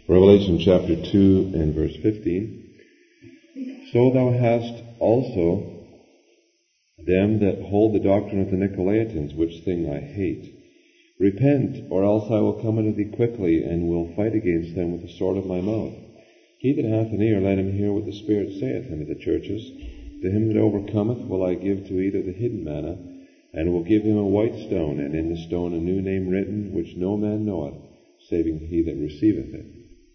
Revelation chapter 2 and verse 15. So thou hast also them that hold the doctrine of the Nicolaitans, which thing I hate. Repent, or else I will come unto thee quickly, and will fight against them with the sword of my mouth. He that hath an ear, let him hear what the Spirit saith unto the churches. To him that overcometh will I give to eat of the hidden manna, and will give him a white stone, and in the stone a new name written, which no man knoweth, saving he that receiveth it.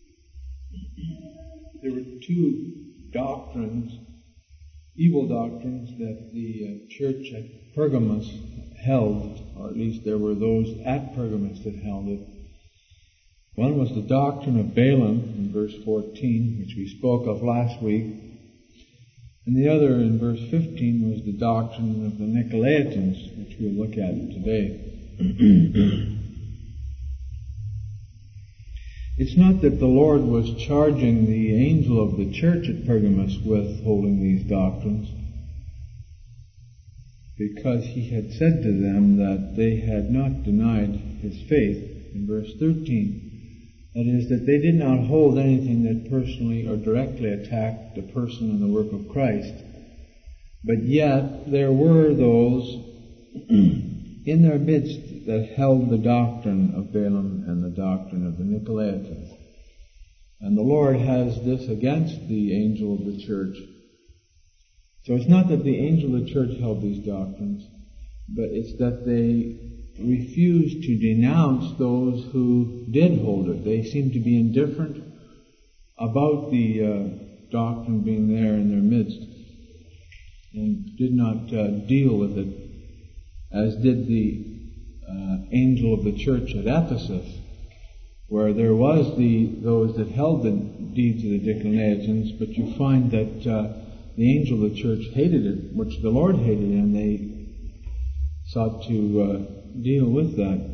There were two doctrines, evil doctrines, that the church at Pergamos held, or at least there were those at Pergamos that held it. One was the doctrine of Balaam in verse 14, which we spoke of last week, and the other in verse 15 was the doctrine of the Nicolaitans, which we'll look at today. It's not that the Lord was charging the angel of the church at Pergamos with holding these doctrines, because he had said to them that they had not denied his faith in verse 13. That is, that they did not hold anything that personally or directly attacked the person and the work of Christ. But yet there were those in their midst that held the doctrine of Balaam and the doctrine of the Nicolaitans. And the Lord has this against the angel of the church. So it's not that the angel of the church held these doctrines, but it's that they refused to denounce those who did hold it. They seemed to be indifferent about the doctrine being there in their midst, and did not deal with it as did the angel of the church at Ephesus, where there was those that held the deeds of the Nicolaitans, but you find that the angel of the church hated it, which the Lord hated, and they sought to deal with that.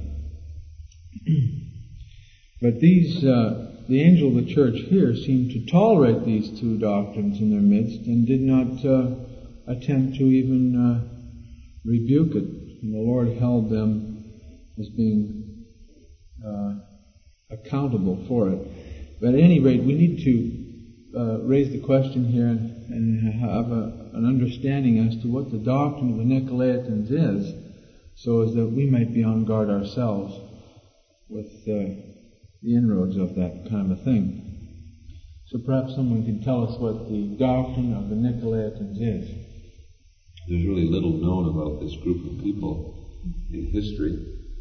But the angel of the church here seemed to tolerate these two doctrines in their midst and did not attempt to even rebuke it. And the Lord held them as being accountable for it. But at any rate, we need to raise the question here and have an understanding as to what the doctrine of the Nicolaitans is, so as that we might be on guard ourselves with the inroads of that kind of thing. So perhaps someone could tell us what the doctrine of the Nicolaitans is. There's really little known about this group of people in history,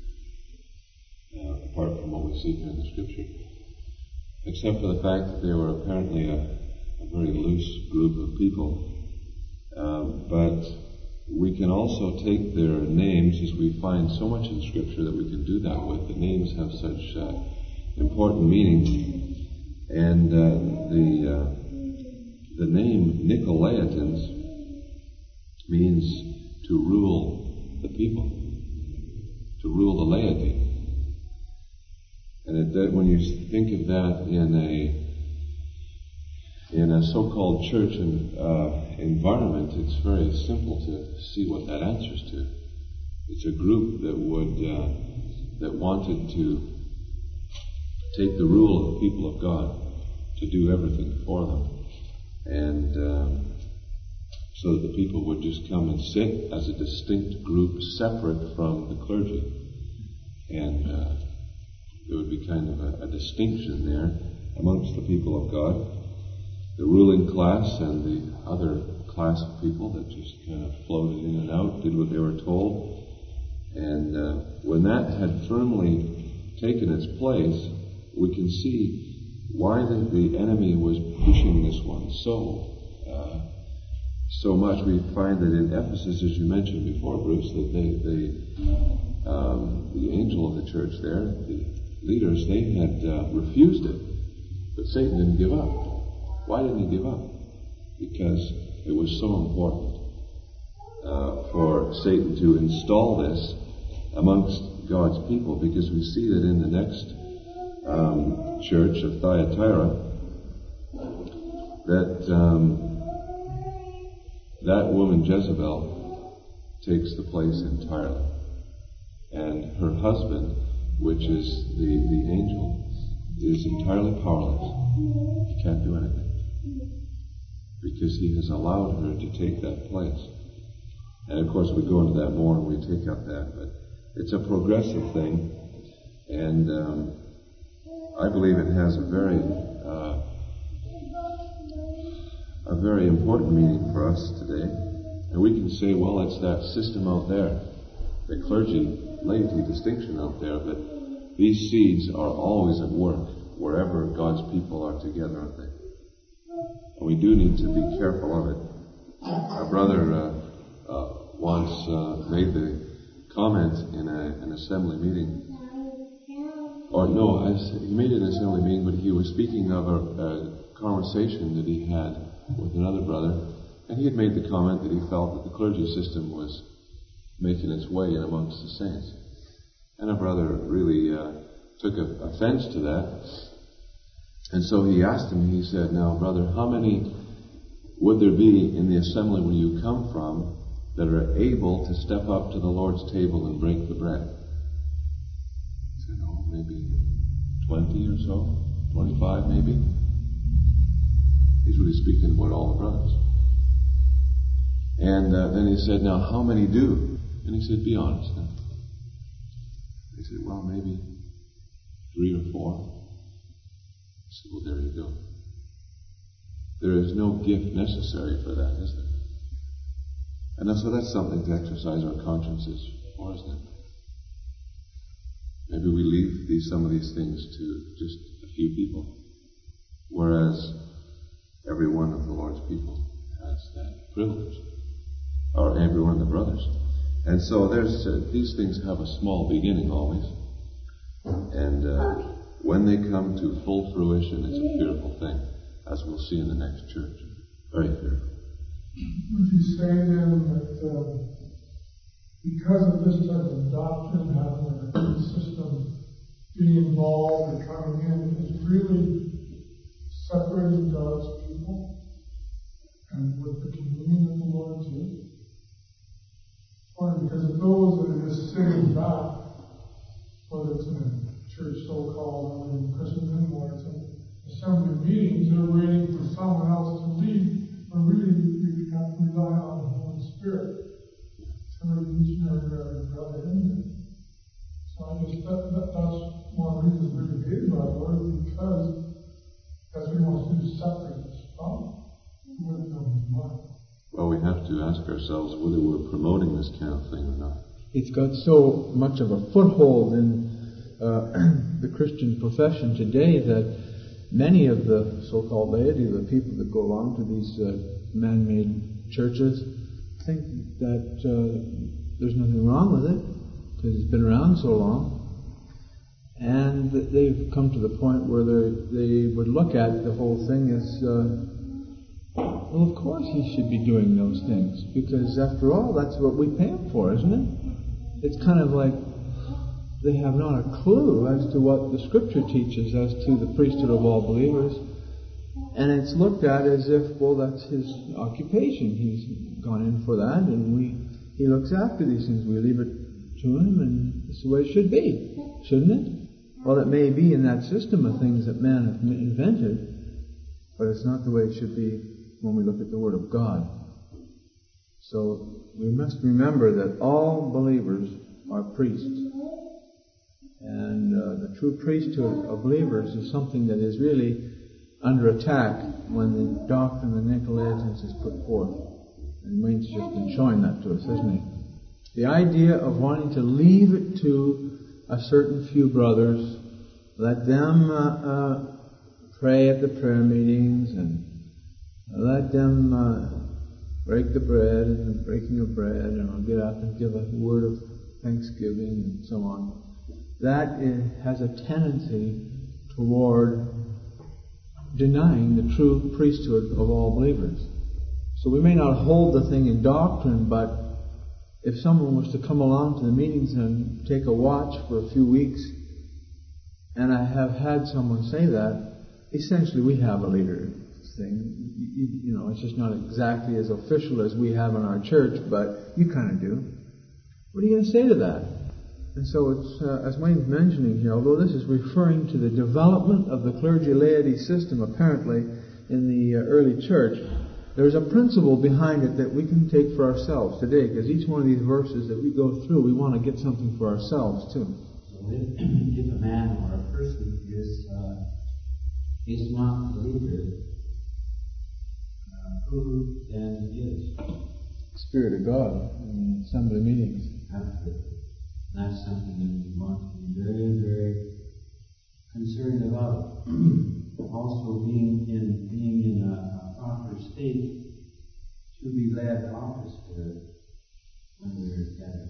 apart from what we see here in the Scripture, except for the fact that they were apparently a very loose group of people. But we can also take their names, as we find so much in Scripture that we can do that with. The names have such important meaning. And the name Nicolaitans means to rule the people, to rule the laity. And when you think of that in a so-called church environment, it's very simple to see what that answers to. It's a group that wanted to take the rule of the people of God, to do everything for them, and so that the people would just come and sit as a distinct group, separate from the clergy, and there would be kind of a distinction there amongst the people of God. The ruling class and the other class of people that just kind of floated in and out, did what they were told. And when that had firmly taken its place, we can see why the enemy was pushing this one so much. We find that in Ephesus, as you mentioned before, Bruce, that the angel of the church there, the leaders, they had refused it, but Satan didn't give up. Why didn't he give up? Because it was so important for Satan to install this amongst God's people, because we see that in the next church of Thyatira that woman Jezebel takes the place entirely, and her husband, which is the angel, is entirely powerless. He can't do anything. Because he has allowed her to take that place. And of course we go into that more and we take up that, but it's a progressive thing, and I believe it has a very important meaning for us today. And we can say, well, it's that system out there, the clergy-laity distinction out there, but these seeds are always at work wherever God's people are together, aren't they? And we do need to be careful of it. A brother once made the comment in an assembly meeting. Or no, he made it in an assembly meeting, but he was speaking of a conversation that he had with another brother, and he had made the comment that he felt that the clergy system was making its way in amongst the saints. And a brother really took offense to that. And so he asked him, he said, now brother, how many would there be in the assembly where you come from that are able to step up to the Lord's table and break the bread? He said, oh, maybe 20 or so, 25 maybe. He's really speaking about all the brothers. And then he said, now how many do? And he said, be honest now. He said, well, maybe 3 or 4. I said, well, there you go. There is no gift necessary for that, is there? And so that's something to exercise our consciences for, isn't it? Maybe we leave some of these things to just a few people, whereas every one of the Lord's people has that privilege, or every one of the brothers. And so these things have a small beginning always, and when they come to full fruition, it's a fearful thing, as we'll see in the next church. Very fearful. Would you say then that because of this type of doctrine, having a system being involved or coming in, is really separating God's people and with the communion of the Lord too? Or because of those that are just sitting back, whether it's in a church so-called or in Christendom or it's in assembly meetings, they're waiting for someone else to lead, but really we have to rely on the Holy Spirit to lead each and every brother in there. So I guess that's one reason we were given by the Lord, because as we want to separate us from, we wouldn't know His mind. Well, we have to ask ourselves whether we're promoting this kind of thing or not. It's got so much of a foothold in the Christian profession today that many of the so-called laity, the people that go along to these man-made churches, think that there's nothing wrong with it because it's been around so long, and they've come to the point where they would look at the whole thing as, well, of course he should be doing those things, because after all, that's what we pay him for, isn't it? It's kind of like they have not a clue as to what the Scripture teaches as to the priesthood of all believers. And it's looked at as if, well, that's his occupation. He's gone in for that, and he looks after these things. We leave it to him, and it's the way it should be, shouldn't it? Well, it may be in that system of things that man have invented, but it's not the way it should be when we look at the Word of God. So we must remember that all believers are priests. And the true priesthood of believers is something that is really under attack when the doctrine of the Nicolaitans is put forth. And Wayne's just been showing that to us, hasn't he? The idea of wanting to leave it to a certain few brothers, let them pray at the prayer meetings, and let them break the bread and the breaking of bread, and I'll get up and give a word of thanksgiving and so on. That has a tendency toward denying the true priesthood of all believers. So we may not hold the thing in doctrine, but if someone was to come along to the meetings and take a watch for a few weeks, and I have had someone say that, essentially we have a leader thing. You know, it's just not exactly as official as we have in our church, but you kind of do. What are you going to say to that? And so it's, as Wayne's mentioning here, although this is referring to the development of the clergy-laity system apparently in the early church, there's a principle behind it that we can take for ourselves today, because each one of these verses that we go through, we want to get something for ourselves too. So if a man or a person is not the leader, who then is? Spirit of God in assembly meetings. Absolutely. That's something that we want to be very, very concerned about. Also being in a proper state to be led off the Spirit when we're together.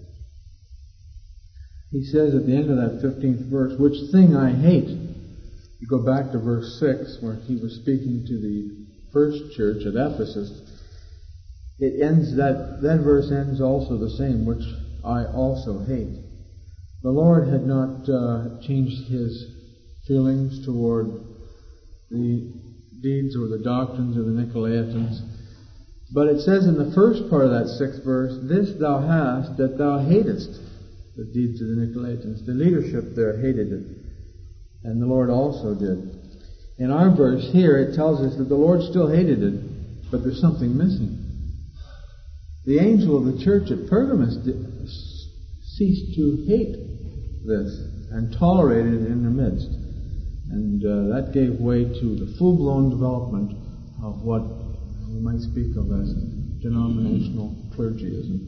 He says at the end of that 15th verse, which thing I hate. You go back to verse 6 where he was speaking to the first church at Ephesus. It ends, that verse ends also the same, which I also hate. The Lord had not changed his feelings toward the deeds or the doctrines of the Nicolaitans. But it says in the first part of that 6th verse, this thou hast, that thou hatest the deeds of the Nicolaitans. The leadership there hated it. And the Lord also did. In our verse here, it tells us that the Lord still hated it, but there's something missing. The angel of the church at Pergamos ceased to hate this and tolerated it in their midst. And that gave way to the full-blown development of what we might speak of as denominational clergyism.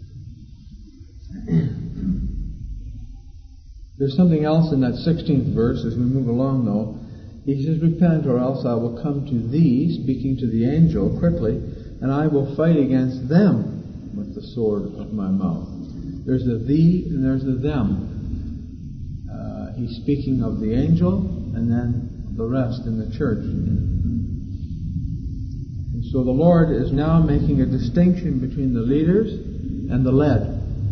There's something else in that 16th verse as we move along, though. He says, repent, or else I will come to thee, speaking to the angel quickly, and I will fight against them with the sword of my mouth. There's the thee and there's the them. He's speaking of the angel and then the rest in the church. And so the Lord is now making a distinction between the leaders and the led.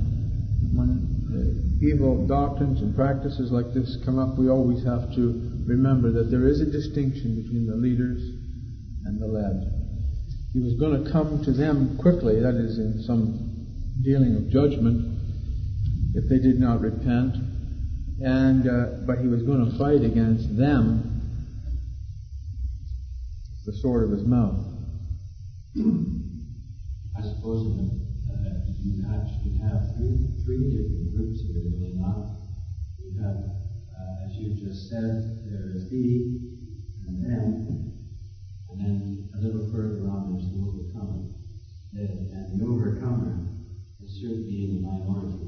When evil doctrines and practices like this come up, we always have to remember that there is a distinction between the leaders and the led. He was going to come to them quickly, that is, in some dealing of judgment, if they did not repent. But he was going to fight against them with the sword of his mouth. I suppose you actually have three different groups here, will you not? You have, as you just said, there is thee and them, and then a little further on there's the overcomer. And the overcomer is certainly in the minority.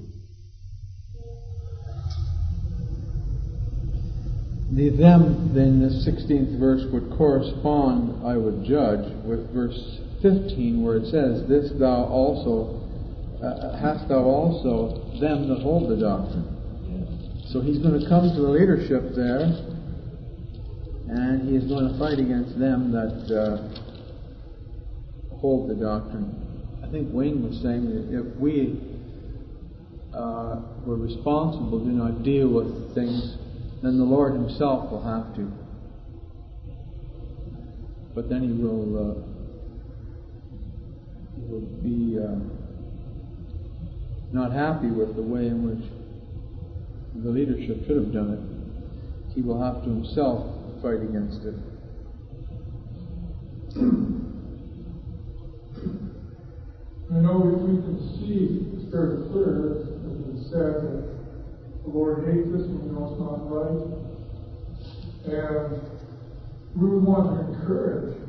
The them, then, the 16th verse would correspond, I would judge, with verse 15, where it says, this thou also, hast thou also them that hold the doctrine. Yes. So he's going to come to the leadership there, and he is going to fight against them that hold the doctrine. I think Wayne was saying that if we were responsible, do not deal with things, then the Lord himself will have to. But then he will be not happy with the way in which the leadership should have done it. He will have to himself fight against it. I know we can see it's very clear, as it said, that the Lord hates us and we know it's not right. And we would want to encourage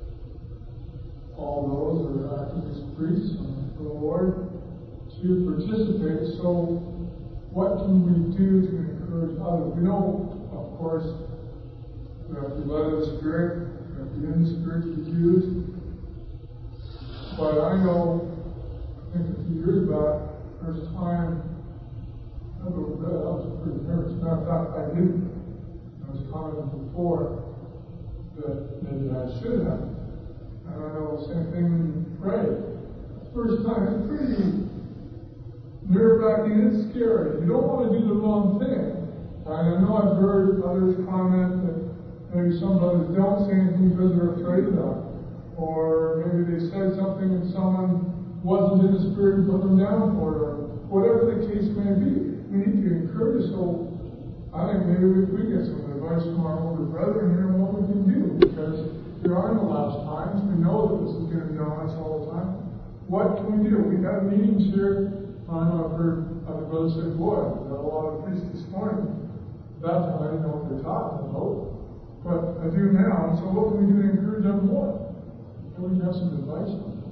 all those that are acting as priests for the Lord to participate. So what can we do to encourage others? We know, of course, we have to be led of the Spirit, we have to be in the Spirit to be used. But I know, I think a few years back, first time I was pretty nervous. As a matter of fact, I didn't. I was commenting before that maybe I should have. And I know the same thing when you pray. First time, it's pretty nerve-wracking and scary. You don't want to do the wrong thing. And I know I've heard others comment that maybe some brothers don't say anything because they're afraid of that. Or maybe they said something and someone wasn't in the Spirit and put them down for it, or whatever the case may be. we need to encourage. So I think maybe if we get some advice from our older brethren here on what we can do, because we are in the last times. We know that this is going to be on us all the time. What can we do? We've had meetings here. I know I've heard other brothers say, boy, we've got a lot of priests this morning. That time I didn't know what they're talking about. But I do now. So what can we do to encourage them more? And we can have some advice on that.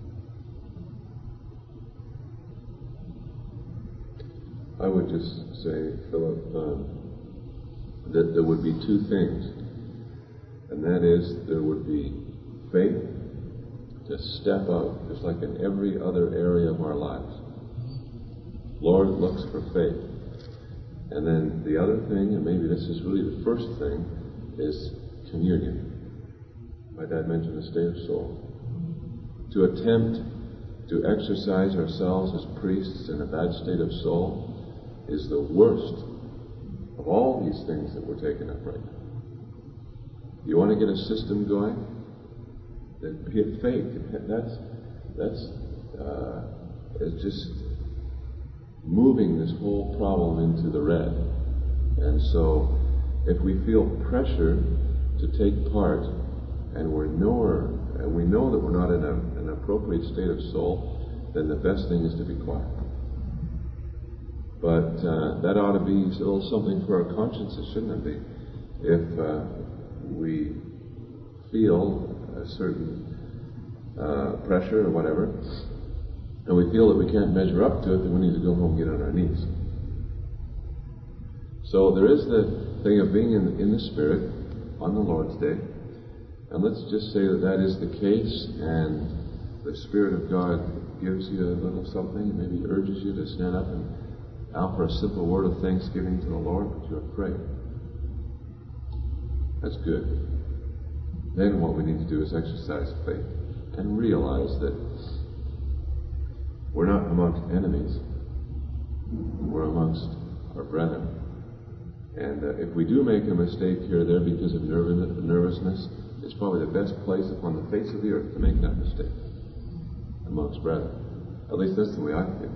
I would just say, Philip, that there would be two things. And that is, there would be faith to step out, just like in every other area of our lives. Lord looks for faith. And then the other thing, and maybe this is really the first thing, is communion. My dad mentioned the state of soul. To attempt to exercise ourselves as priests in a bad state of soul is the worst of all these things that we're taking up right now. You want to get a system going? Then be a faith. It's just moving this whole problem into the red. And so, if we feel pressure to take part, and we know that we're not in an appropriate state of soul, then the best thing is to be quiet. But that ought to be a little something for our consciences, shouldn't it be? If we feel a certain pressure or whatever, and we feel that we can't measure up to it, then we need to go home and get on our knees. So there is the thing of being in the Spirit on the Lord's Day. And let's just say that is the case, and the Spirit of God gives you a little something, and maybe urges you to stand up and offer a simple word of thanksgiving to the Lord, but you're afraid. That's good. Then what we need to do is exercise faith and realize that we're not amongst enemies. We're amongst our brethren. And if we do make a mistake here or there because of nervousness, it's probably the best place upon the face of the earth to make that mistake amongst brethren. At least that's the way I feel.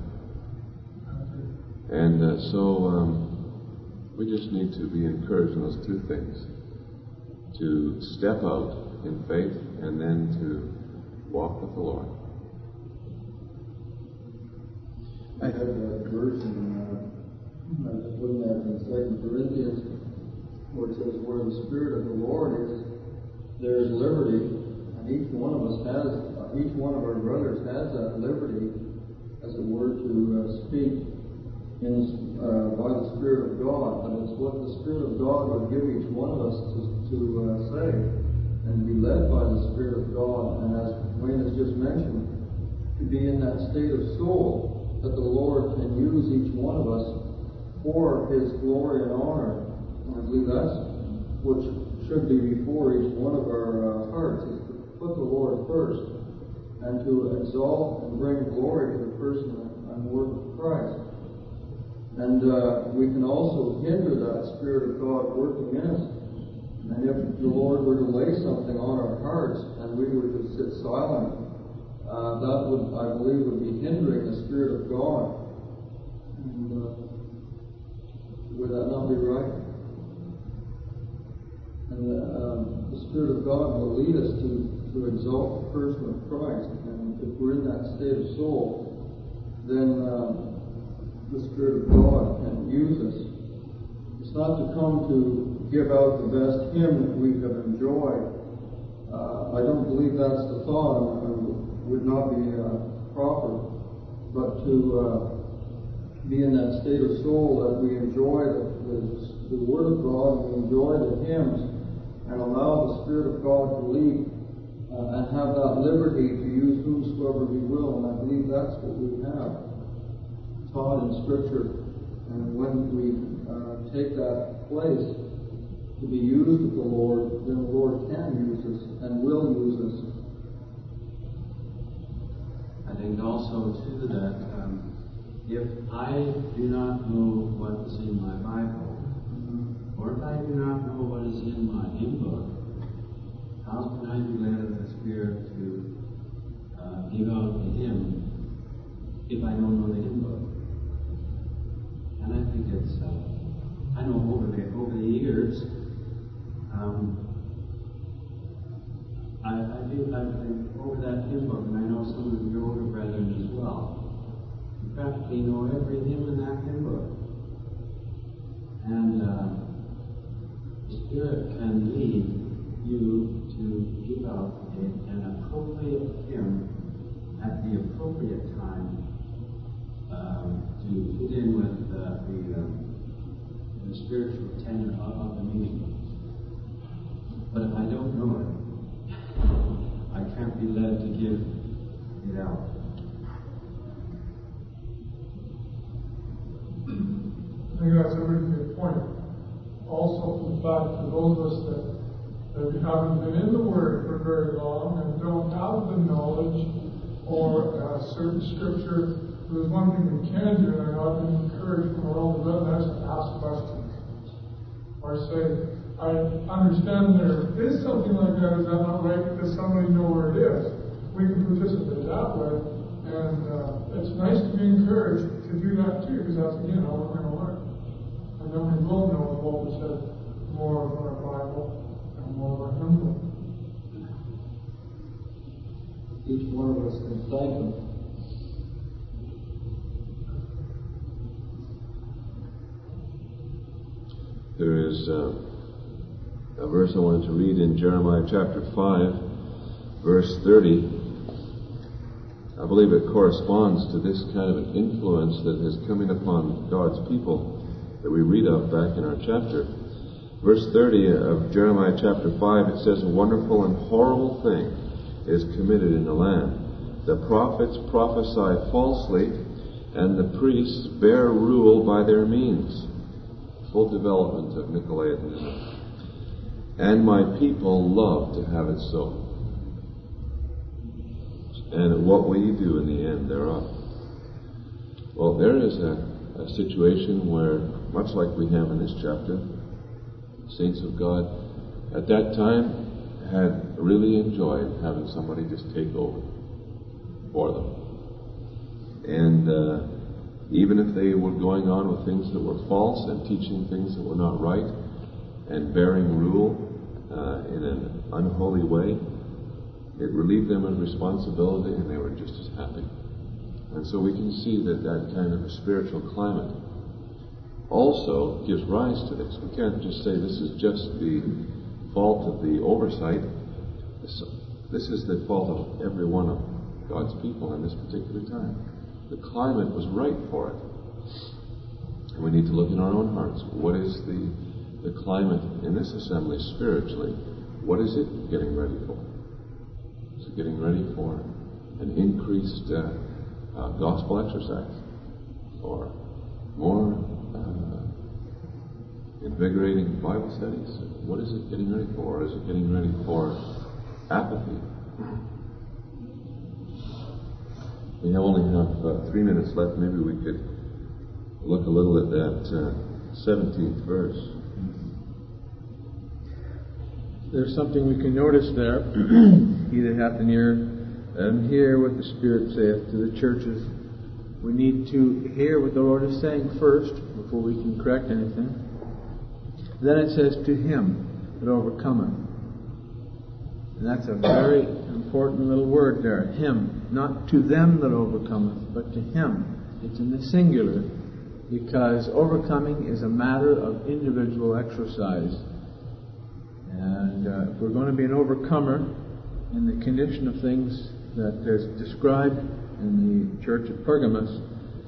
And so we just need to be encouraged in those two things. To step out in faith and then to walk with the Lord. I have a verse in, I was just looking at it in 2 Corinthians, where it says, where the Spirit of the Lord is, there is liberty, and each one of our brothers has that liberty, as it were, to speak by the Spirit of God. But it's what the Spirit of God would give each one of us to say, and be led by the Spirit of God. And as Wayne has just mentioned, to be in that state of soul, that the Lord can use each one of us for His glory and honor. And I believe that's what should be before each one of our hearts, is to put the Lord first, and to exalt and bring glory to the person and work of Christ. And we can also hinder that Spirit of God working in us. And if the Lord were to lay something on our hearts and we were to sit silent, that would, I believe, would be hindering the Spirit of God. And would that not be right? And the Spirit of God will lead us to exalt the person of Christ. And if we're in that state of soul, then the Spirit of God can use us. It's not to come to give out the best hymn that we have enjoyed. I don't believe that's the thought, and would not be proper, but to be in that state of soul that we enjoy the Word of God, we enjoy the hymns, and allow the Spirit of God to lead, and have that liberty to use whomsoever we will. And I believe that's what we have taught in Scripture. And when we take that place to be used of the Lord, then the Lord can use us and will use us. I think also too that if I do not know what is in my Bible, or if I do not know what is in my hymn book, how can I be led of the Spirit to give out the hymn if I don't know the hymn book? Can I I've been over that hymn book, and I know some of your older brethren as well. You practically know every hymn in that hymn book. And the Spirit can lead you to give out an appropriate hymn at the appropriate time to fit in with the spiritual tenor of the meaning. But if I don't know it, I can't be led to give it out. I think that's a really good point. Also, the fact that those of us that haven't been in the Word for very long and don't have the knowledge or a certain scripture, there's one thing we can do, and I've been encouraged from our older brothers to ask questions. Or say, I understand there is something like that, is that not right? Does somebody know where it is? We can participate that way. And it's nice to be encouraged to do that too, because that's, again, how we're going to learn. And then we will know, as Walter said, more of our Bible and more of our hymn book. Each one of us can thank Him. There is a verse I wanted to read in Jeremiah chapter 5, verse 30. I believe it corresponds to this kind of an influence that is coming upon God's people that we read of back in our chapter. Verse 30 of Jeremiah chapter 5, it says, "A wonderful and horrible thing is committed in the land. The prophets prophesy falsely, and the priests bear rule by their means." Full development of Nicolaitan. "And my people love to have it so. And what will you do in the end thereof?" Well, there is a situation where, much like we have in this chapter, saints of God at that time had really enjoyed having somebody just take over for them. And even if they were going on with things that were false and teaching things that were not right and bearing rule in an unholy way, it relieved them of responsibility, and they were just as happy. And so we can see that that kind of a spiritual climate also gives rise to this. We can't just say this is just the fault of the oversight. This is the fault of every one of God's people in this particular time. The climate was right for it. And we need to look in our own hearts. What is the climate in this assembly spiritually? What is it getting ready for? Is it getting ready for an increased gospel exercise? Or more invigorating Bible studies? What is it getting ready for? Or is it getting ready for apathy? We only have 3 minutes left. Maybe we could look a little at that 17th verse. There's something we can notice there. He that hath an ear, let him hear what the Spirit saith to the churches. We need to hear what the Lord is saying first before we can correct anything. Then it says, "To him that overcometh." And that's a very important little word there. Him. Not to them that overcometh, but to him. It's in the singular, because overcoming is a matter of individual exercise. And if we're going to be an overcomer in the condition of things that is described in the church at Pergamos,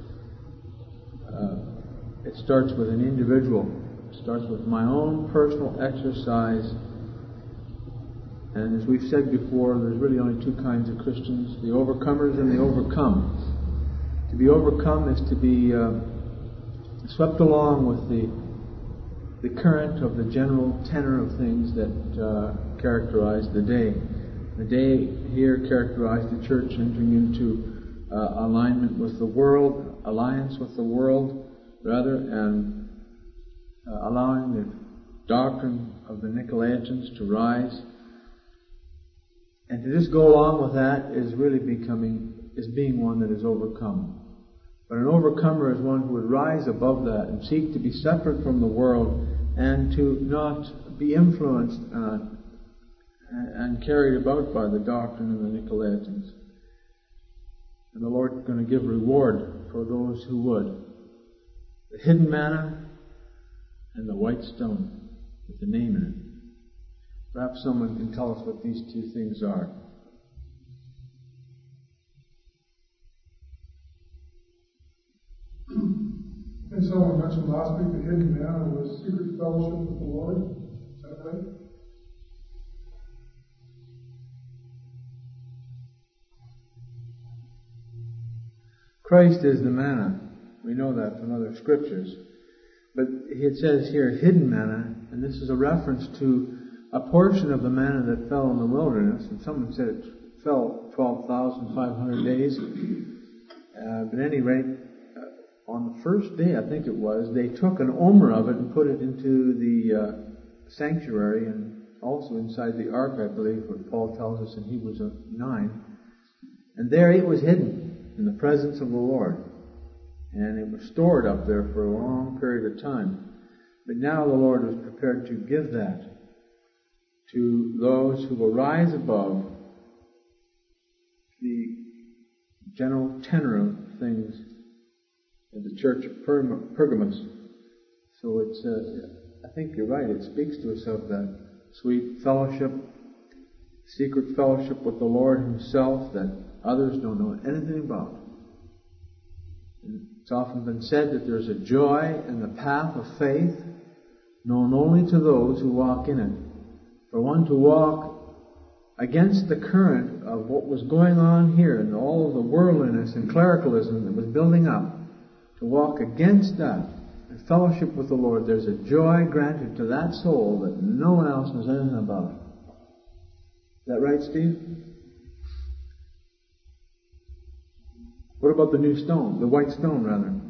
it starts with an individual. It starts with my own personal exercise. And as we've said before, there's really only two kinds of Christians: the overcomers and the overcome. To be overcome is to be swept along with the current of the general tenor of things that characterize the day. The day here characterized the church entering into alliance with the world, and allowing the doctrine of the Nicolaitans to rise. And to just go along with that is really being one that is overcome. But an overcomer is one who would rise above that and seek to be separate from the world and to not be influenced and and carried about by the doctrine of the Nicolaitans. And the Lord is going to give reward for those who would. The hidden manna and the white stone with the name in it. Perhaps someone can tell us what these two things are. And someone mentioned last week the hidden manna was secret fellowship with the Lord. Is that right? Christ is the manna. We know that from other scriptures. But it says here hidden manna, and this is a reference to a portion of the manna that fell in the wilderness. And someone said it fell 12,500 days. But at any rate, on the first day, I think it was, they took an omer of it and put it into the sanctuary and also inside the ark, I believe, what Paul tells us in Hebrews 9. And there it was hidden in the presence of the Lord. And it was stored up there for a long period of time. But now the Lord was prepared to give that to those who will rise above the general tenor of things in the church of Pergamos. So it's, I think you're right, it speaks to us of that sweet fellowship, secret fellowship with the Lord Himself that others don't know anything about. And it's often been said that there's a joy in the path of faith known only to those who walk in it. For one to walk against the current of what was going on here and all of the worldliness and clericalism that was building up, to walk against that and fellowship with the Lord, there's a joy granted to that soul that no one else knows anything about. Is that right, Steve? What about the new stone, the white stone rather?